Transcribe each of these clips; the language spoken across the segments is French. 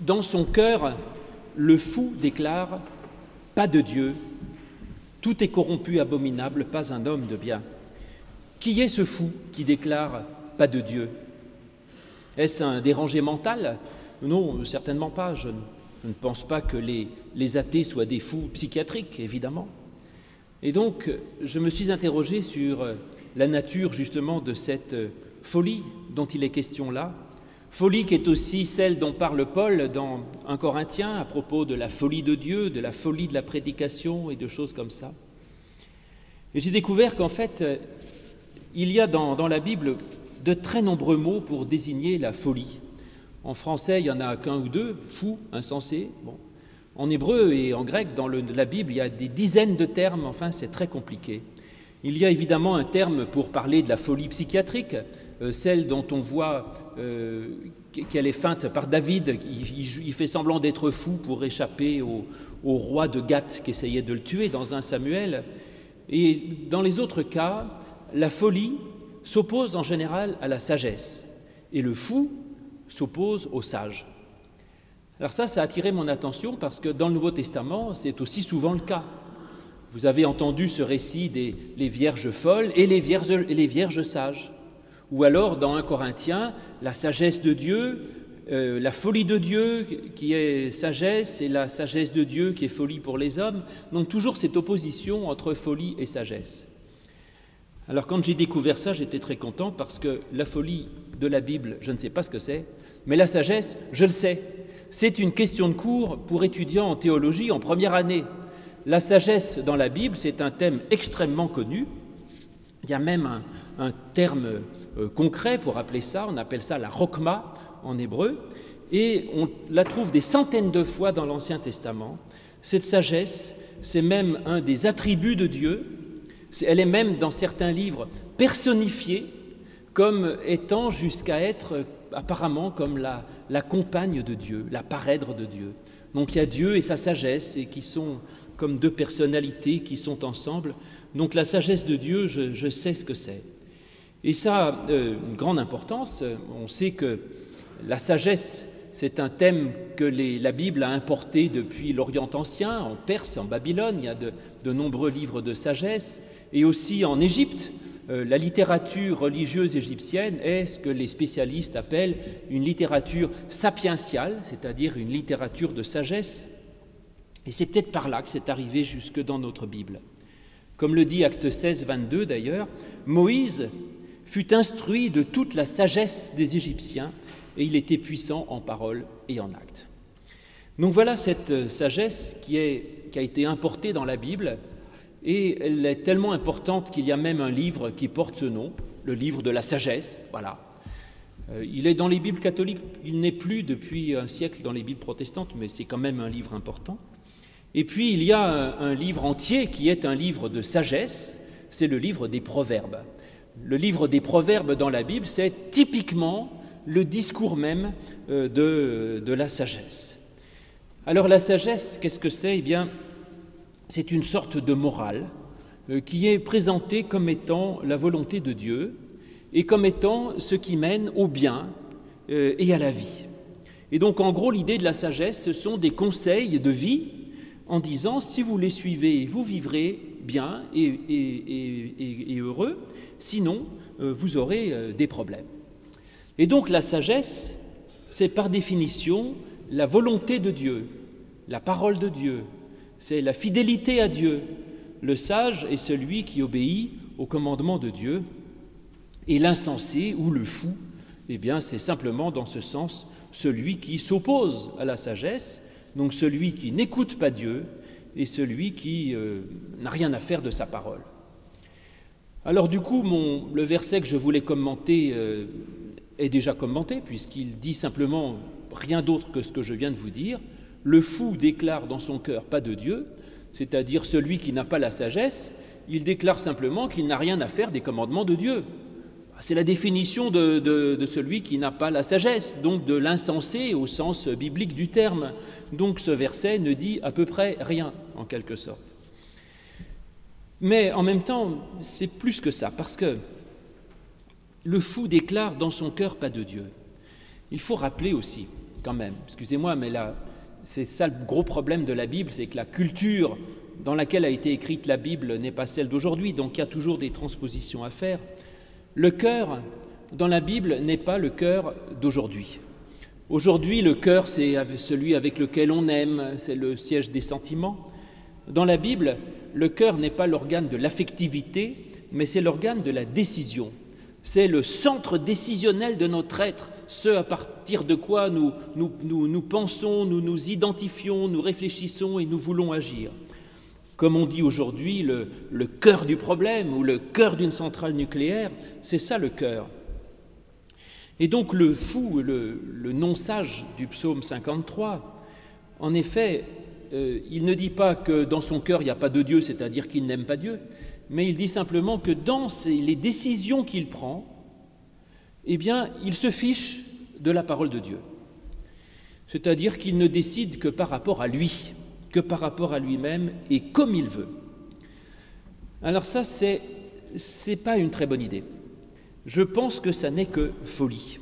Dans son cœur, le fou déclare « Pas de Dieu, tout est corrompu, abominable, pas un homme de bien ». Qui est ce fou qui déclare « Pas de Dieu » ? Est-ce un dérangé mental ? Non, certainement pas. Je ne pense pas que les athées soient des fous psychiatriques, évidemment. Et donc, je me suis interrogé sur la nature, justement, de cette folie dont il est question là. Folie qui est aussi celle dont parle Paul dans 1 Corinthiens à propos de la folie de Dieu, de la folie de la prédication et de choses comme ça. Et j'ai découvert qu'en fait, il y a dans la Bible de très nombreux mots pour désigner la folie. En français, il n'y en a qu'un ou deux, fou, insensé. Bon. En hébreu et en grec, dans la Bible, il y a des dizaines de termes, enfin c'est très compliqué. Il y a évidemment un terme pour parler de la folie psychiatrique, celle dont on voit qu'elle est feinte par David, il fait semblant d'être fou pour échapper au roi de Gath qui essayait de le tuer dans 1 Samuel. Et dans les autres cas, la folie s'oppose en général à la sagesse et le fou s'oppose au sage. Alors ça a attiré mon attention parce que dans le Nouveau Testament, c'est aussi souvent le cas. Vous avez entendu ce récit des vierges folles et les vierges sages. Ou alors, dans 1 Corinthiens, la sagesse de Dieu, la folie de Dieu qui est sagesse et la sagesse de Dieu qui est folie pour les hommes. Donc toujours cette opposition entre folie et sagesse. Alors quand j'ai découvert ça, j'étais très content parce que la folie de la Bible, je ne sais pas ce que c'est, mais la sagesse, je le sais. C'est une question de cours pour étudiants en théologie en première année. La sagesse dans la Bible, c'est un thème extrêmement connu. Il y a même un terme concret pour appeler ça, on appelle ça la chokma en hébreu, et on la trouve des centaines de fois dans l'Ancien Testament. Cette sagesse, c'est même un des attributs de Dieu, elle est même dans certains livres personnifiée comme étant jusqu'à être apparemment comme la compagne de Dieu, la parèdre de Dieu. Donc il y a Dieu et sa sagesse et qui sont comme deux personnalités qui sont ensemble. Donc la sagesse de Dieu, je sais ce que c'est. Et ça a une grande importance. On sait que la sagesse, c'est un thème que la Bible a importé depuis l'Orient ancien, en Perse, en Babylone. Il y a de nombreux livres de sagesse. Et aussi en Égypte, la littérature religieuse égyptienne est ce que les spécialistes appellent une littérature sapientiale, c'est-à-dire une littérature de sagesse. Et c'est peut-être par là que c'est arrivé jusque dans notre Bible. Comme le dit Actes 16, 22 d'ailleurs, Moïse fut instruit de toute la sagesse des Égyptiens et il était puissant en parole et en acte. Donc voilà cette sagesse qui a été importée dans la Bible et elle est tellement importante qu'il y a même un livre qui porte ce nom, le livre de la sagesse, voilà. Il est dans les Bibles catholiques, il n'est plus depuis un siècle dans les Bibles protestantes, mais c'est quand même un livre important. Et puis il y a un livre entier qui est un livre de sagesse, c'est le livre des Proverbes. Le livre des Proverbes dans la Bible, c'est typiquement le discours même de la sagesse. Alors la sagesse, qu'est-ce que c'est ? Eh bien, c'est une sorte de morale qui est présentée comme étant la volonté de Dieu et comme étant ce qui mène au bien et à la vie. Et donc en gros, l'idée de la sagesse, ce sont des conseils de vie en disant, si vous les suivez, vous vivrez bien et heureux, sinon vous aurez des problèmes. Et donc la sagesse, c'est par définition la volonté de Dieu, la parole de Dieu, c'est la fidélité à Dieu. Le sage est celui qui obéit au commandement de Dieu, et l'insensé ou le fou, eh bien c'est simplement dans ce sens celui qui s'oppose à la sagesse, donc celui qui n'écoute pas Dieu et celui qui n'a rien à faire de sa parole. Alors du coup, le verset que je voulais commenter est déjà commenté, puisqu'il dit simplement rien d'autre que ce que je viens de vous dire. Le fou déclare dans son cœur pas de Dieu, c'est-à-dire celui qui n'a pas la sagesse, il déclare simplement qu'il n'a rien à faire des commandements de Dieu. C'est la définition de celui qui n'a pas la sagesse, donc de l'insensé au sens biblique du terme. Donc ce verset ne dit à peu près rien, en quelque sorte. Mais en même temps, c'est plus que ça, parce que le fou déclare dans son cœur pas de Dieu. Il faut rappeler aussi quand même, excusez-moi, mais là, c'est ça le gros problème de la Bible, c'est que la culture dans laquelle a été écrite la Bible n'est pas celle d'aujourd'hui, donc il y a toujours des transpositions à faire. Le cœur dans la Bible n'est pas le cœur d'aujourd'hui. Aujourd'hui, le cœur, c'est celui avec lequel on aime, c'est le siège des sentiments. Dans la Bible, le cœur n'est pas l'organe de l'affectivité, mais c'est l'organe de la décision. C'est le centre décisionnel de notre être, ce à partir de quoi nous pensons, nous nous identifions, nous réfléchissons et nous voulons agir. Comme on dit aujourd'hui, le cœur du problème ou le cœur d'une centrale nucléaire, c'est ça le cœur. Et donc le fou, le non-sage du psaume 53, en effet, il ne dit pas que dans son cœur il n'y a pas de Dieu, c'est-à-dire qu'il n'aime pas Dieu, mais il dit simplement que dans les décisions qu'il prend, eh bien, il se fiche de la parole de Dieu. C'est-à-dire qu'il ne décide que par rapport à lui, que par rapport à lui-même et comme il veut. Alors ça, c'est pas une très bonne idée. Je pense que ça n'est que folie.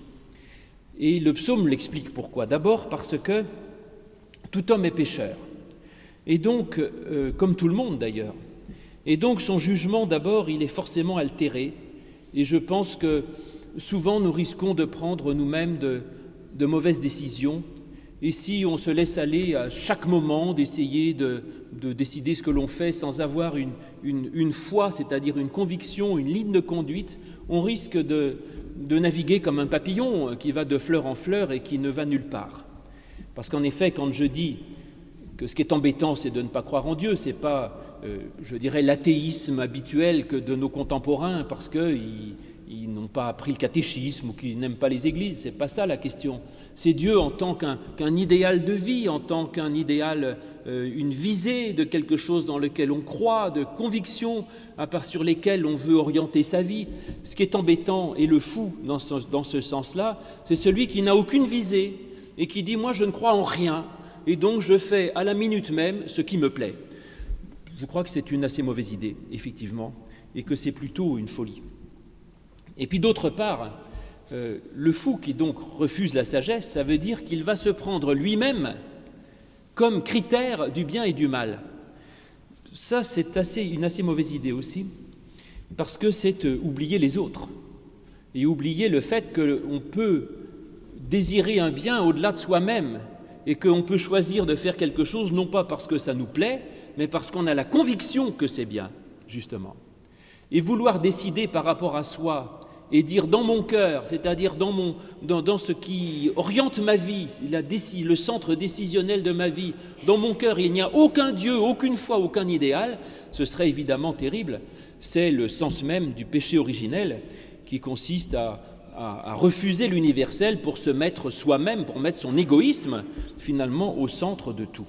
Et le psaume l'explique pourquoi. D'abord parce que tout homme est pécheur. Et donc, comme tout le monde d'ailleurs. Et donc son jugement, d'abord, il est forcément altéré. Et je pense que souvent nous risquons de prendre nous-mêmes de mauvaises décisions. Et si on se laisse aller à chaque moment d'essayer de décider ce que l'on fait sans avoir une foi, c'est-à-dire une conviction, une ligne de conduite, on risque de naviguer comme un papillon qui va de fleur en fleur et qui ne va nulle part. Parce qu'en effet, quand je dis que ce qui est embêtant, c'est de ne pas croire en Dieu, c'est pas, je dirais, l'athéisme habituel que de nos contemporains, parce qu'ils n'ont pas appris le catéchisme ou qu'ils n'aiment pas les églises, c'est pas ça la question. C'est Dieu en tant qu'un idéal de vie, en tant qu'un idéal, une visée de quelque chose dans lequel on croit, de convictions sur lesquelles on veut orienter sa vie. Ce qui est embêtant et le fou dans ce sens-là, c'est celui qui n'a aucune visée et qui dit « moi je ne crois en rien et donc je fais à la minute même ce qui me plaît ». Je crois que c'est une assez mauvaise idée, effectivement, et que c'est plutôt une folie. Et puis d'autre part, le fou qui donc refuse la sagesse, ça veut dire qu'il va se prendre lui-même comme critère du bien et du mal. Ça, c'est une assez mauvaise idée aussi, parce que c'est oublier les autres et oublier le fait qu'on peut désirer un bien au-delà de soi-même et qu'on peut choisir de faire quelque chose non pas parce que ça nous plaît, mais parce qu'on a la conviction que c'est bien, justement. Et vouloir décider par rapport à soi et dire dans mon cœur, c'est-à-dire dans ce qui oriente ma vie, le centre décisionnel de ma vie, dans mon cœur il n'y a aucun Dieu, aucune foi, aucun idéal, ce serait évidemment terrible. C'est le sens même du péché originel qui consiste à refuser l'universel pour se mettre soi-même, pour mettre son égoïsme finalement au centre de tout.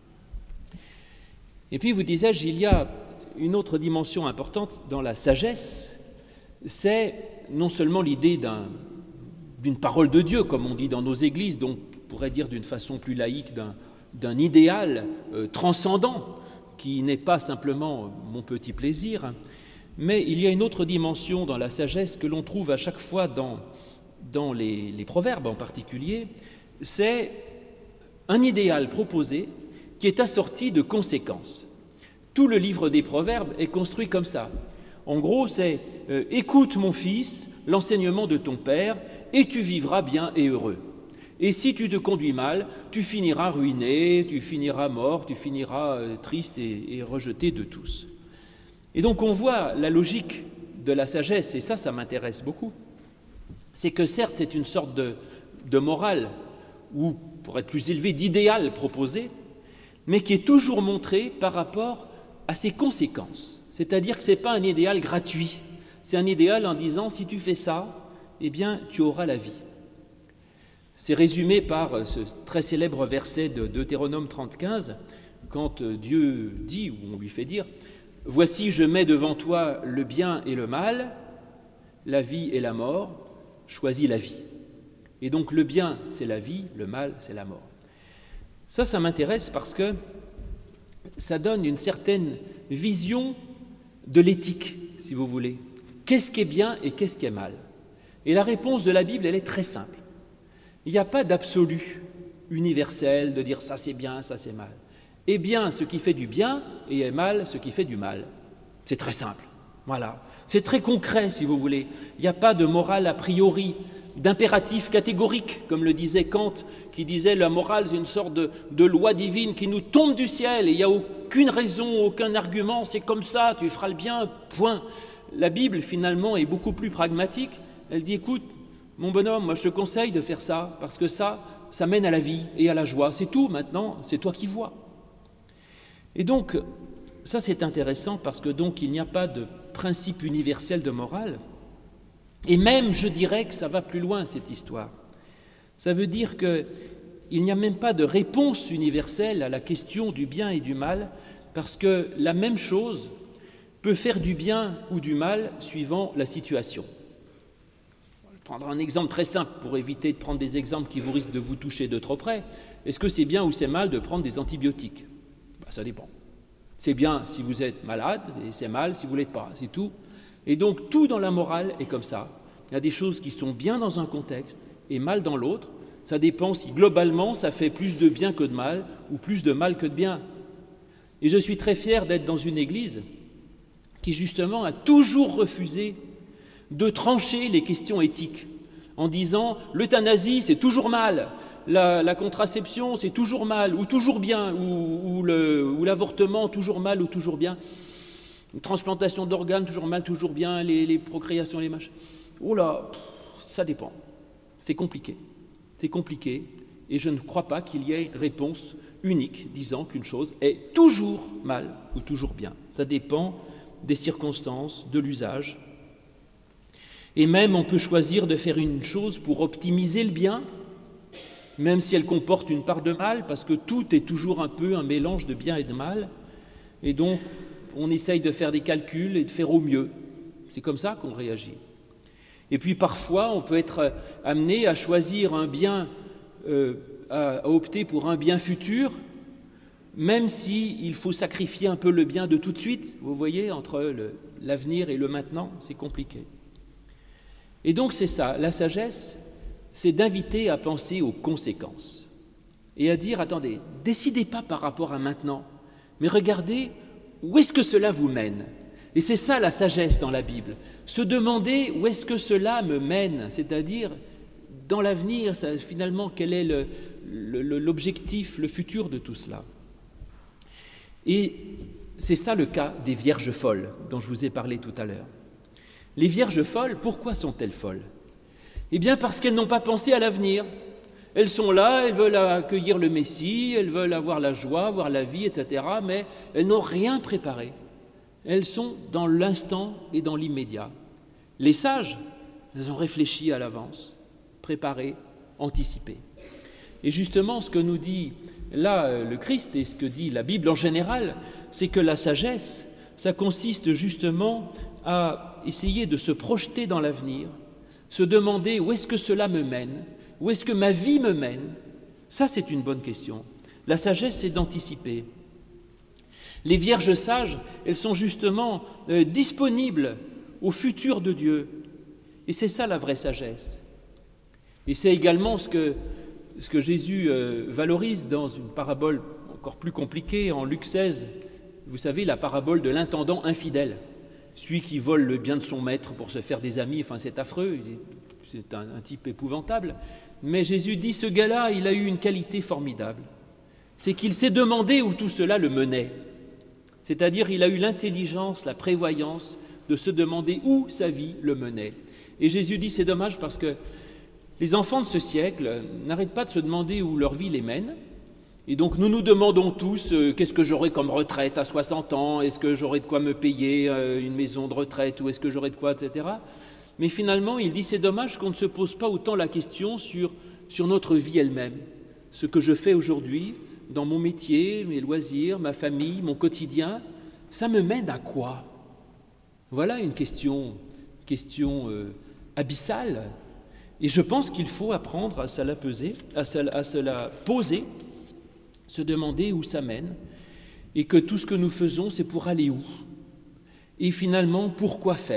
Et puis, vous disais-je, il y a une autre dimension importante dans la sagesse, c'est non seulement l'idée d'une parole de Dieu, comme on dit dans nos églises, donc on pourrait dire d'une façon plus laïque d'un idéal transcendant, qui n'est pas simplement mon petit plaisir, mais il y a une autre dimension dans la sagesse que l'on trouve à chaque fois dans les proverbes en particulier, c'est un idéal proposé qui est assorti de conséquences. Tout le livre des Proverbes est construit comme ça. En gros, c'est « Écoute, mon fils, l'enseignement de ton père, et tu vivras bien et heureux. Et si tu te conduis mal, tu finiras ruiné, tu finiras mort, tu finiras triste et rejeté de tous. » Et donc on voit la logique de la sagesse, et ça m'intéresse beaucoup. C'est que certes, c'est une sorte de morale, ou pour être plus élevé, d'idéal proposé, mais qui est toujours montré par rapport à ses conséquences. C'est-à-dire que ce n'est pas un idéal gratuit, c'est un idéal en disant « si tu fais ça, eh bien tu auras la vie ». C'est résumé par ce très célèbre verset de Deutéronome 30,15, quand Dieu dit, ou on lui fait dire « Voici, je mets devant toi le bien et le mal, la vie et la mort, choisis la vie. » Et donc le bien, c'est la vie, le mal, c'est la mort. Ça m'intéresse parce que ça donne une certaine vision de l'éthique, si vous voulez. Qu'est-ce qui est bien et qu'est-ce qui est mal? Et la réponse de la Bible, elle est très simple. Il n'y a pas d'absolu universelle de dire ça c'est bien, ça c'est mal. Est bien ce qui fait du bien et est mal ce qui fait du mal. C'est très simple, voilà. C'est très concret si vous voulez. Il n'y a pas de morale a priori, d'impératif catégorique, comme le disait Kant, qui disait la morale c'est une sorte de loi divine qui nous tombe du ciel et il n'y a aucune raison, aucun argument, c'est comme ça, tu feras le bien, point. La Bible finalement est beaucoup plus pragmatique. Elle dit écoute, mon bonhomme, moi je te conseille de faire ça, parce que ça mène à la vie et à la joie. C'est tout maintenant, c'est toi qui vois. Et donc, ça c'est intéressant parce que donc il n'y a pas de principe universel de morale. Et même, je dirais que ça va plus loin, cette histoire. Ça veut dire qu'il n'y a même pas de réponse universelle à la question du bien et du mal, parce que la même chose peut faire du bien ou du mal suivant la situation. Je vais prendre un exemple très simple pour éviter de prendre des exemples qui vous risquent de vous toucher de trop près. Est-ce que c'est bien ou c'est mal de prendre des antibiotiques ? Ça dépend. C'est bien si vous êtes malade et c'est mal si vous ne l'êtes pas, c'est tout. Et donc tout dans la morale est comme ça. Il y a des choses qui sont bien dans un contexte et mal dans l'autre. Ça dépend si globalement ça fait plus de bien que de mal ou plus de mal que de bien. Et je suis très fier d'être dans une église qui justement a toujours refusé de trancher les questions éthiques en disant l'euthanasie c'est toujours mal, la contraception c'est toujours mal ou toujours bien, ou l'avortement toujours mal ou toujours bien. Une transplantation d'organes, toujours mal, toujours bien, les procréations, les machins. Oh là, ça dépend. C'est compliqué. C'est compliqué et je ne crois pas qu'il y ait une réponse unique disant qu'une chose est toujours mal ou toujours bien. Ça dépend des circonstances, de l'usage. Et même on peut choisir de faire une chose pour optimiser le bien, même si elle comporte une part de mal, parce que tout est toujours un peu un mélange de bien et de mal. Et donc, on essaye de faire des calculs et de faire au mieux. C'est comme ça qu'on réagit. Et puis parfois, on peut être amené à choisir un bien, à opter pour un bien futur, même s'il faut sacrifier un peu le bien de tout de suite. Vous voyez, entre l'avenir et le maintenant, c'est compliqué. Et donc c'est ça, la sagesse, c'est d'inviter à penser aux conséquences et à dire, attendez, décidez pas par rapport à maintenant, mais regardez où est-ce que cela vous mène. Et c'est ça la sagesse dans la Bible, se demander où est-ce que cela me mène, c'est-à-dire dans l'avenir, finalement, quel est l'objectif, le futur de tout cela. Et c'est ça le cas des vierges folles dont je vous ai parlé tout à l'heure. Les vierges folles, pourquoi sont-elles folles ? Eh bien parce qu'elles n'ont pas pensé à l'avenir. Elles sont là, elles veulent accueillir le Messie, elles veulent avoir la joie, avoir la vie, etc. Mais elles n'ont rien préparé. Elles sont dans l'instant et dans l'immédiat. Les sages, elles ont réfléchi à l'avance, préparé, anticipé. Et justement, ce que nous dit là le Christ et ce que dit la Bible en général, c'est que la sagesse, ça consiste justement à essayer de se projeter dans l'avenir, se demander où est-ce que cela me mène, où est-ce que ma vie me mène. Ça, c'est une bonne question. La sagesse, c'est d'anticiper. Les vierges sages, elles sont justement disponibles au futur de Dieu. Et c'est ça la vraie sagesse. Et c'est également ce que Jésus valorise dans une parabole encore plus compliquée, en Luc 16. Vous savez, la parabole de l'intendant infidèle. Celui qui vole le bien de son maître pour se faire des amis, enfin c'est affreux, c'est un type épouvantable. Mais Jésus dit, ce gars-là, il a eu une qualité formidable. C'est qu'il s'est demandé où tout cela le menait. C'est-à-dire, il a eu l'intelligence, la prévoyance de se demander où sa vie le menait. Et Jésus dit, c'est dommage parce que les enfants de ce siècle n'arrêtent pas de se demander où leur vie les mène. Et donc nous nous demandons tous qu'est-ce que j'aurai comme retraite à 60 ans, est-ce que j'aurai de quoi me payer une maison de retraite ou est-ce que j'aurai de quoi, etc. Mais finalement, il dit c'est dommage qu'on ne se pose pas autant la question sur notre vie elle-même, ce que je fais aujourd'hui dans mon métier, mes loisirs, ma famille, mon quotidien, ça me mène à quoi ? Voilà une question abyssale. Et je pense qu'il faut apprendre à se la poser, se demander où ça mène, et que tout ce que nous faisons, c'est pour aller où ? Et finalement, pourquoi faire ?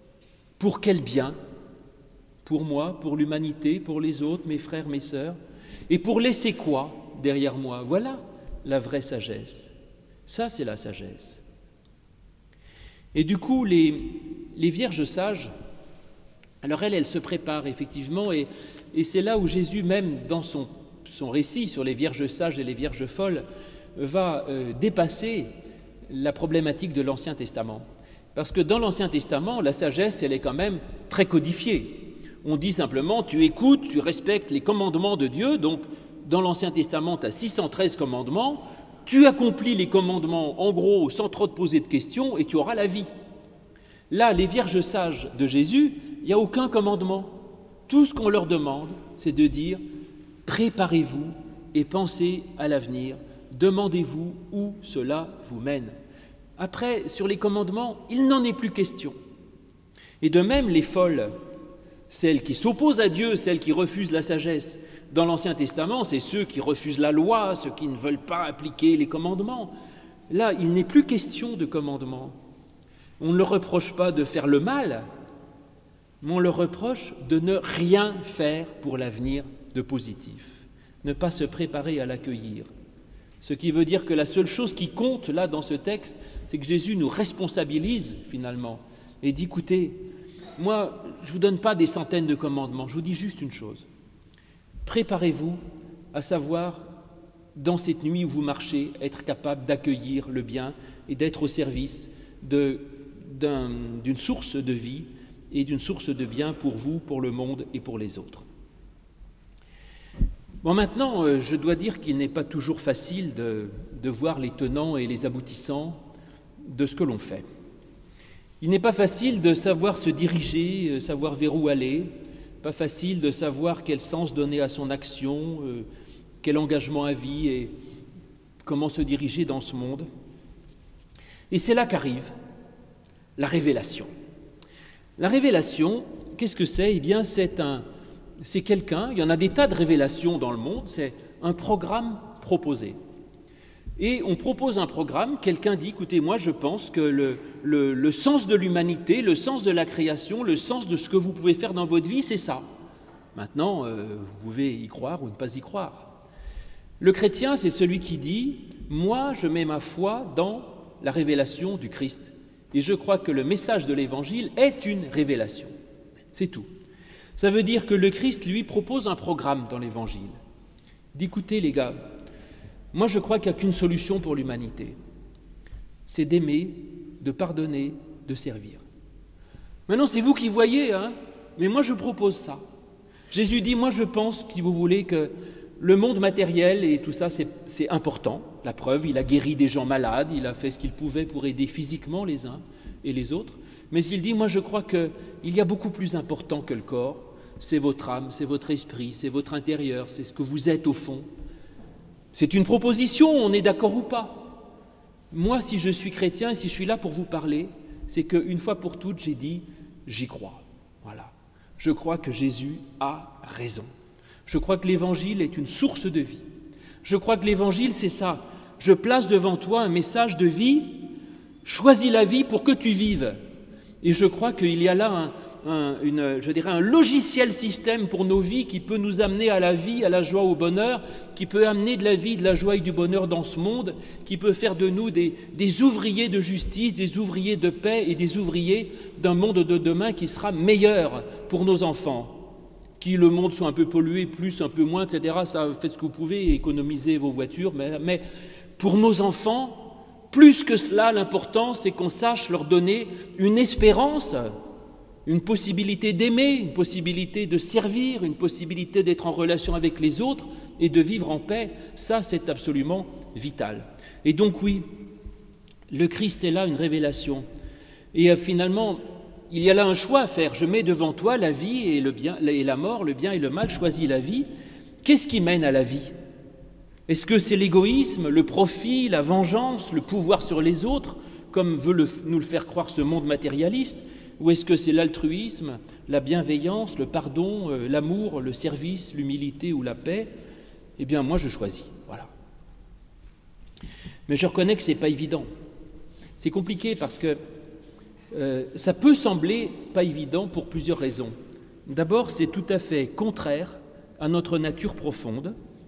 Pour quel bien ? Pour moi, pour l'humanité, pour les autres, mes frères, mes sœurs ? Et pour laisser quoi derrière moi? Voilà la vraie sagesse. Ça, c'est la sagesse. Et du coup, les vierges sages, alors elles se préparent effectivement, et c'est là où Jésus, même dans son récit sur les vierges sages et les vierges folles, va dépasser la problématique de l'Ancien Testament. Parce que dans l'Ancien Testament, la sagesse, elle est quand même très codifiée. On dit simplement, tu écoutes, tu respectes les commandements de Dieu, donc dans l'Ancien Testament, tu as 613 commandements, tu accomplis les commandements en gros sans trop te poser de questions et tu auras la vie. Là, les vierges sages de Jésus, il n'y a aucun commandement. Tout ce qu'on leur demande, c'est de dire « préparez-vous et pensez à l'avenir, demandez-vous où cela vous mène ». Après, sur les commandements, il n'en est plus question. Et de même, les folles, celles qui s'opposent à Dieu, celles qui refusent la sagesse, dans l'Ancien Testament, c'est ceux qui refusent la loi, ceux qui ne veulent pas appliquer les commandements. Là, il n'est plus question de commandements. On ne leur reproche pas de faire le mal, mais on leur reproche de ne rien faire pour l'avenir de positif, ne pas se préparer à l'accueillir. Ce qui veut dire que la seule chose qui compte là dans ce texte, c'est que Jésus nous responsabilise finalement et dit, écoutez, moi je ne vous donne pas des centaines de commandements, je vous dis juste une chose. Préparez-vous à savoir, dans cette nuit où vous marchez, être capable d'accueillir le bien et d'être au service d'une source de vie et d'une source de bien pour vous, pour le monde et pour les autres. Bon, maintenant, je dois dire qu'il n'est pas toujours facile de voir les tenants et les aboutissants de ce que l'on fait. Il n'est pas facile de savoir se diriger, savoir vers où aller, pas facile de savoir quel sens donner à son action, quel engagement à vie et comment se diriger dans ce monde. Et c'est là qu'arrive la révélation. La révélation, qu'est-ce que c'est? Eh bien, c'est quelqu'un, il y en a des tas de révélations dans le monde, c'est un programme proposé. Et on propose un programme, quelqu'un dit, écoutez, moi je pense que le sens de l'humanité, le sens de la création, le sens de ce que vous pouvez faire dans votre vie, c'est ça. Maintenant, vous pouvez y croire ou ne pas y croire. Le chrétien, c'est celui qui dit, moi je mets ma foi dans la révélation du Christ. Et je crois que le message de l'Évangile est une révélation. C'est tout. Ça veut dire que le Christ, lui, propose un programme dans l'Évangile. D'écoutez, les gars, moi je crois qu'il n'y a qu'une solution pour l'humanité. C'est d'aimer, de pardonner, de servir. Maintenant, c'est vous qui voyez, hein, mais moi je propose ça. Jésus dit, moi je pense, si vous voulez, que le monde matériel et tout ça, c'est important. La preuve, il a guéri des gens malades, il a fait ce qu'il pouvait pour aider physiquement les uns et les autres. Mais il dit, moi je crois qu'il y a beaucoup plus important que le corps. C'est votre âme, c'est votre esprit, c'est votre intérieur, c'est ce que vous êtes au fond. C'est une proposition, on est d'accord ou pas. Moi, si je suis chrétien et si je suis là pour vous parler, c'est qu'une fois pour toutes, j'ai dit, j'y crois. Voilà. Je crois que Jésus a raison. Je crois que l'Évangile est une source de vie. Je crois que l'Évangile, c'est ça. Je place devant toi un message de vie, choisis la vie pour que tu vives. Et je crois qu'il y a là un logiciel système pour nos vies qui peut nous amener à la vie, à la joie, au bonheur, qui peut amener de la vie, de la joie et du bonheur dans ce monde, qui peut faire de nous des ouvriers de justice, des ouvriers de paix et des ouvriers d'un monde de demain qui sera meilleur pour nos enfants. Qui le monde soit un peu pollué, plus, un peu moins, etc. Ça, faites ce que vous pouvez, économisez vos voitures, mais pour nos enfants, plus que cela, l'important, c'est qu'on sache leur donner une espérance, une possibilité d'aimer, une possibilité de servir, une possibilité d'être en relation avec les autres et de vivre en paix. Ça, c'est absolument vital. Et donc oui, le Christ est là, une révélation. Et finalement, il y a là un choix à faire. Je mets devant toi la vie et le bien et la mort, le bien et le mal, choisis la vie. Qu'est-ce qui mène à la vie? Est-ce que c'est l'égoïsme, le profit, la vengeance, le pouvoir sur les autres, comme veut nous le faire croire ce monde matérialiste? Ou est-ce que c'est l'altruisme, la bienveillance, le pardon, l'amour, le service, l'humilité ou la paix? Eh bien, moi, je choisis. Voilà. Mais je reconnais que ce n'est pas évident. C'est compliqué parce que ça peut sembler pas évident pour plusieurs raisons. D'abord, c'est tout à fait contraire à notre nature profonde.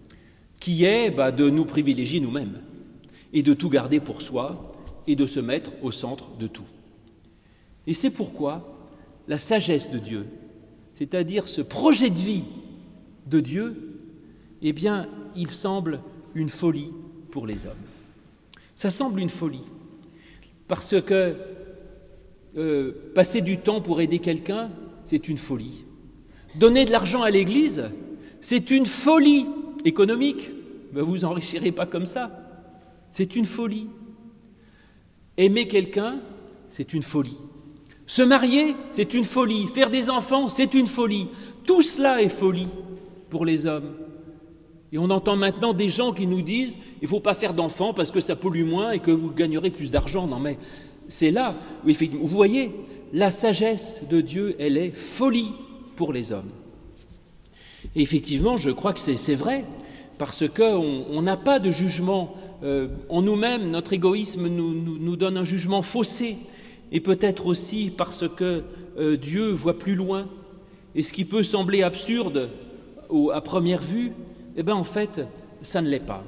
qui est de nous privilégier nous-mêmes et de tout garder pour soi et de se mettre au centre de tout. Et c'est pourquoi la sagesse de Dieu, c'est-à-dire ce projet de vie de Dieu, eh bien, il semble une folie pour les hommes. Ça semble une folie, parce que passer du temps pour aider quelqu'un, c'est une folie. Donner de l'argent à l'Église, c'est une folie économique. Mais vous enrichirez pas comme ça. C'est une folie. Aimer quelqu'un, c'est une folie. Se marier, c'est une folie. Faire des enfants, c'est une folie. Tout cela est folie pour les hommes. Et on entend maintenant des gens qui nous disent « il ne faut pas faire d'enfants parce que ça pollue moins et que vous gagnerez plus d'argent ». Non mais c'est là où effectivement, vous voyez, la sagesse de Dieu, elle est folie pour les hommes. Et effectivement, je crois que c'est vrai, parce qu'on n'a pas de jugement en nous-mêmes, notre égoïsme nous donne un jugement faussé, et peut-être aussi parce que Dieu voit plus loin, et ce qui peut sembler absurde à première vue, eh bien en fait, ça ne l'est pas.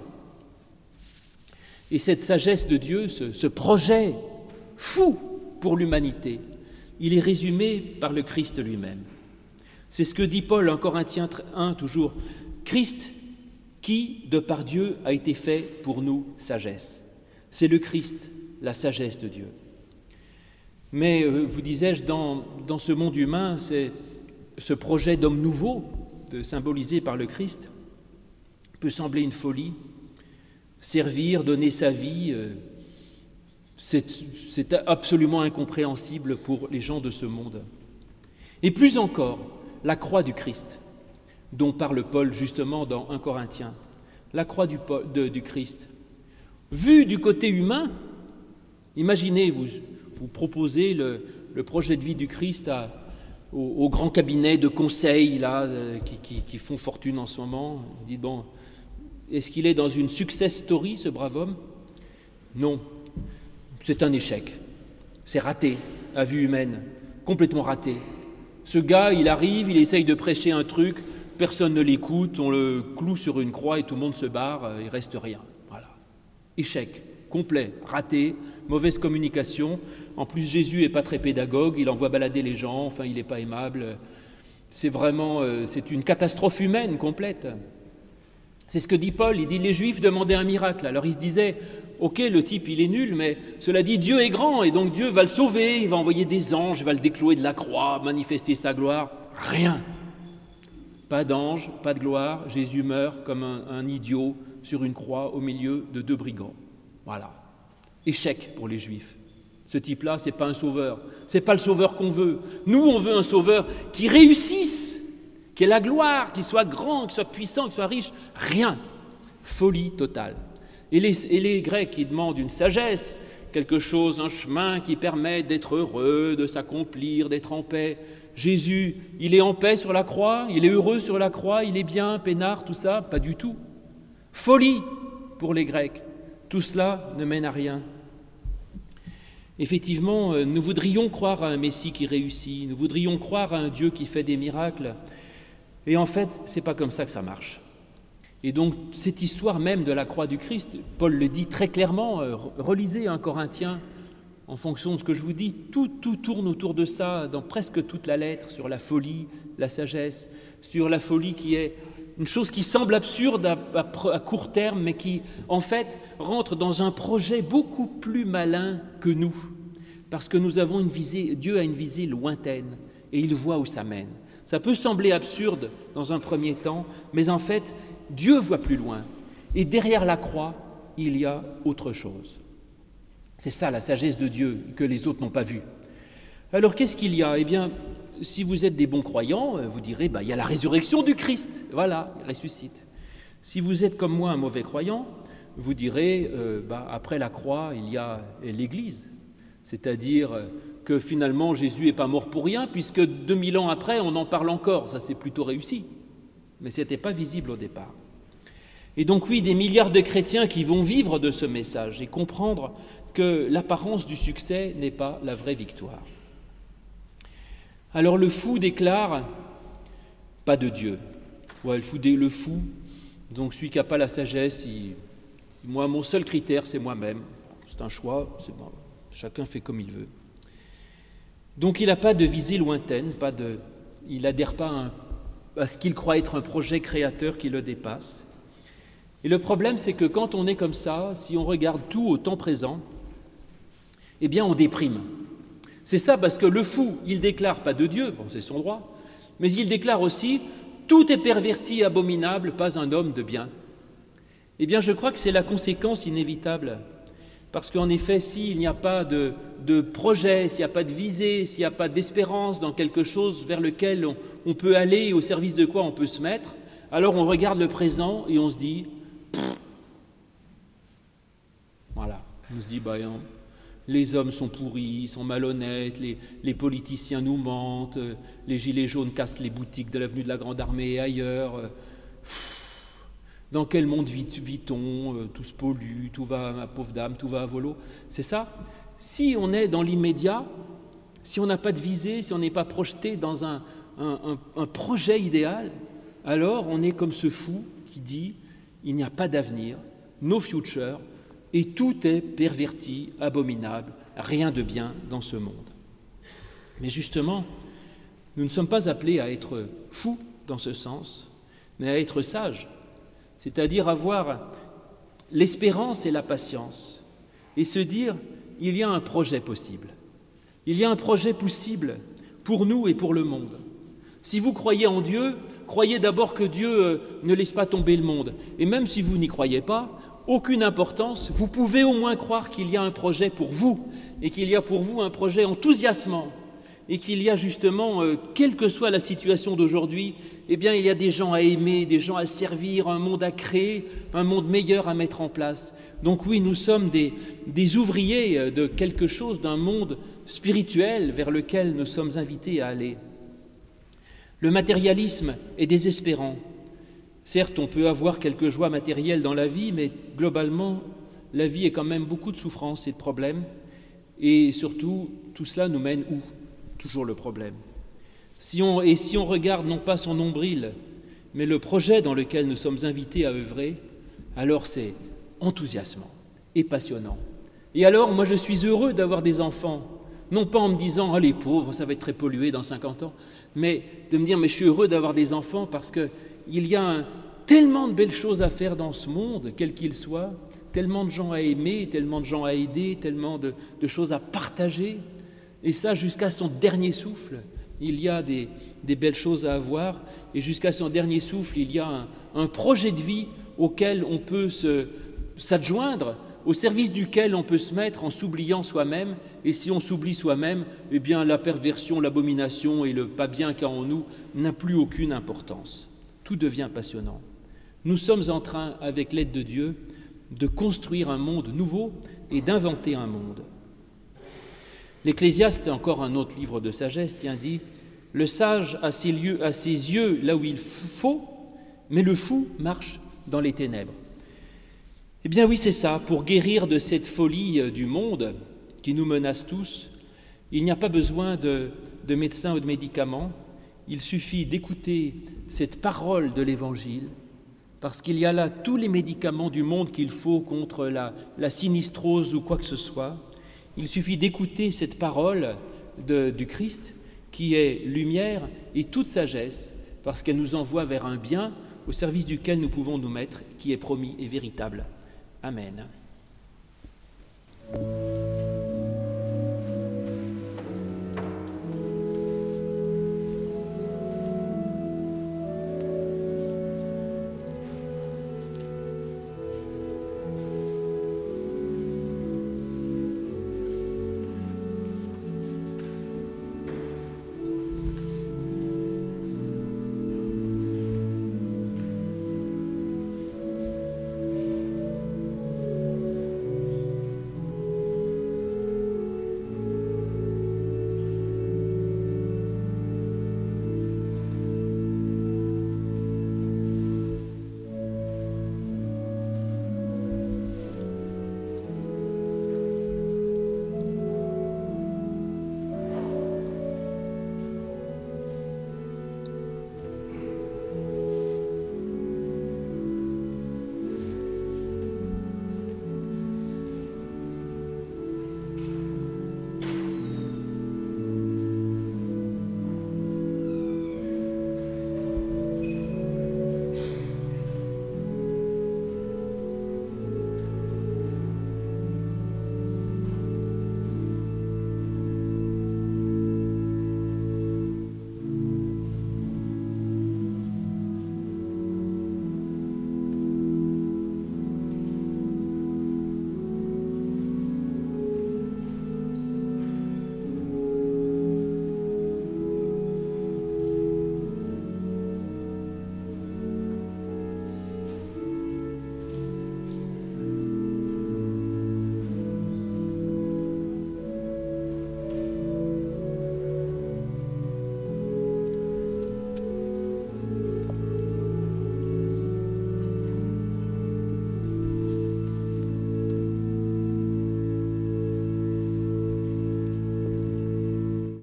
Et cette sagesse de Dieu, ce projet fou pour l'humanité, il est résumé par le Christ lui-même. C'est ce que dit Paul en Corinthiens 1, toujours. Christ qui, de par Dieu, a été fait pour nous sagesse. C'est le Christ, la sagesse de Dieu. Mais, vous disais-je, dans ce monde humain, c'est ce projet d'homme nouveau, symbolisé par le Christ, peut sembler une folie. Servir, donner sa vie, c'est absolument incompréhensible pour les gens de ce monde. Et plus encore, la croix du Christ, dont parle Paul justement dans 1 Corinthiens, la croix du Christ. Vue du côté humain, imaginez, vous proposez le projet de vie du Christ aux grands cabinets de conseil là, qui font fortune en ce moment. Vous dites, bon, est-ce qu'il est dans une success story, ce brave homme ? Non, c'est un échec. C'est raté, à vue humaine, complètement raté. Ce gars, il arrive, il essaye de prêcher un truc, personne ne l'écoute, on le cloue sur une croix et tout le monde se barre, il ne reste rien. Voilà. Échec, complet, raté, mauvaise communication. En plus, Jésus n'est pas très pédagogue, il envoie balader les gens, enfin, il n'est pas aimable. C'est vraiment, c'est une catastrophe humaine complète. C'est ce que dit Paul, il dit les Juifs demandaient un miracle. Alors ils se disaient, ok, le type il est nul, mais cela dit, Dieu est grand et donc Dieu va le sauver, il va envoyer des anges, il va le déclouer de la croix, manifester sa gloire. Rien. Pas d'ange, pas de gloire, Jésus meurt comme un idiot sur une croix au milieu de 2 brigands. Voilà. Échec pour les Juifs. Ce type-là, c'est pas un sauveur. C'est pas le sauveur qu'on veut. Nous, on veut un sauveur qui réussisse, qui ait la gloire, qui soit grand, qui soit puissant, qui soit riche. Rien. Folie totale. Et les Grecs, ils demandent une sagesse, quelque chose, un chemin qui permet d'être heureux, de s'accomplir, d'être en paix. Jésus, il est en paix sur la croix, il est heureux sur la croix, il est bien, peinard, tout ça, pas du tout. Folie pour les Grecs. Tout cela ne mène à rien. Effectivement, nous voudrions croire à un Messie qui réussit, nous voudrions croire à un Dieu qui fait des miracles. Et en fait, ce n'est pas comme ça que ça marche. Et donc, cette histoire même de la croix du Christ, Paul le dit très clairement, relisez 1 Corinthiens, en fonction de ce que je vous dis, tout tourne autour de ça, dans presque toute la lettre, sur la folie, la sagesse, sur la folie qui est une chose qui semble absurde à court terme, mais qui, en fait, rentre dans un projet beaucoup plus malin que nous, parce que nous avons une visée, Dieu a une visée lointaine, et il voit où ça mène. Ça peut sembler absurde dans un premier temps, mais en fait, Dieu voit plus loin. Et derrière la croix, il y a autre chose. C'est ça la sagesse de Dieu que les autres n'ont pas vue. Alors qu'est-ce qu'il y a ? Eh bien, si vous êtes des bons croyants, vous direz, il y a la résurrection du Christ. Voilà, il ressuscite. Si vous êtes comme moi un mauvais croyant, vous direz, après la croix, il y a l'Église. C'est-à-dire que finalement, Jésus n'est pas mort pour rien, puisque 2000 ans après, on en parle encore. Ça, c'est plutôt réussi. Mais ce n'était pas visible au départ. Et donc oui, des milliards de chrétiens qui vont vivre de ce message et comprendre que l'apparence du succès n'est pas la vraie victoire. Alors le fou déclare « pas de Dieu ». Ouais, le fou Donc celui qui n'a pas la sagesse, moi, mon seul critère, c'est moi-même. C'est un choix, c'est bon. Chacun fait comme il veut. Donc il n'a pas de visée lointaine, il n'adhère pas à ce qu'il croit être un projet créateur qui le dépasse. Et le problème, c'est que quand on est comme ça, si on regarde tout au temps présent, eh bien on déprime. C'est ça parce que le fou, il déclare pas de Dieu, bon c'est son droit, mais il déclare aussi « tout est perverti, abominable, pas un homme de bien ». Eh bien je crois que c'est la conséquence inévitable. Parce qu'en effet, s'il n'y a pas de projet, s'il n'y a pas de visée, s'il n'y a pas d'espérance dans quelque chose vers lequel on peut aller, au service de quoi on peut se mettre, alors on regarde le présent et on se dit voilà, on se dit les hommes sont pourris, sont malhonnêtes, les politiciens nous mentent, les gilets jaunes cassent les boutiques de l'avenue de la Grande Armée et ailleurs. Dans quel monde vit-on? Tout se pollue, tout va, ma pauvre dame, tout va à volo. C'est ça. Si on est dans l'immédiat, si on n'a pas de visée, si on n'est pas projeté dans un projet idéal, alors on est comme ce fou qui dit « il n'y a pas d'avenir, no future », et tout est perverti, abominable, rien de bien dans ce monde. Mais justement, nous ne sommes pas appelés à être fous dans ce sens, mais à être sages, c'est-à-dire avoir l'espérance et la patience, et se dire il y a un projet possible, il y a un projet possible pour nous et pour le monde. Si vous croyez en Dieu, croyez d'abord que Dieu ne laisse pas tomber le monde, et même si vous n'y croyez pas, aucune importance, vous pouvez au moins croire qu'il y a un projet pour vous, et qu'il y a pour vous un projet enthousiasmant, et qu'il y a justement, quelle que soit la situation d'aujourd'hui, eh bien il y a des gens à aimer, des gens à servir, un monde à créer, un monde meilleur à mettre en place. Donc oui, nous sommes des ouvriers de quelque chose, d'un monde spirituel vers lequel nous sommes invités à aller. Le matérialisme est désespérant. Certes, on peut avoir quelques joies matérielles dans la vie, mais globalement, la vie est quand même beaucoup de souffrances et de problèmes. Et surtout, tout cela nous mène où ? Toujours le problème. Si on regarde non pas son nombril, mais le projet dans lequel nous sommes invités à œuvrer, alors c'est enthousiasmant et passionnant. Et alors, moi, je suis heureux d'avoir des enfants, non pas en me disant « Ah, les pauvres, ça va être très pollué dans 50 ans », mais de me dire « Mais je suis heureux d'avoir des enfants parce qu'il y a tellement de belles choses à faire dans ce monde, quel qu'il soit, tellement de gens à aimer, tellement de gens à aider, tellement de choses à partager. » Et ça, jusqu'à son dernier souffle, il y a des belles choses à avoir. Et jusqu'à son dernier souffle, il y a un projet de vie auquel on peut s'adjoindre, au service duquel on peut se mettre en s'oubliant soi-même. Et si on s'oublie soi-même, eh bien la perversion, l'abomination et le pas bien qu'a en nous n'a plus aucune importance. Tout devient passionnant. Nous sommes en train, avec l'aide de Dieu, de construire un monde nouveau et d'inventer un monde. L'Ecclésiaste, encore un autre livre de sagesse, dit « Le sage a ses yeux là où il faut, mais le fou marche dans les ténèbres. » Eh bien oui, c'est ça, pour guérir de cette folie du monde qui nous menace tous, il n'y a pas besoin de médecins ou de médicaments, il suffit d'écouter cette parole de l'Évangile, parce qu'il y a là tous les médicaments du monde qu'il faut contre la sinistrose ou quoi que ce soit. Il suffit d'écouter cette parole du Christ qui est lumière et toute sagesse parce qu'elle nous envoie vers un bien au service duquel nous pouvons nous mettre qui est promis et véritable. Amen.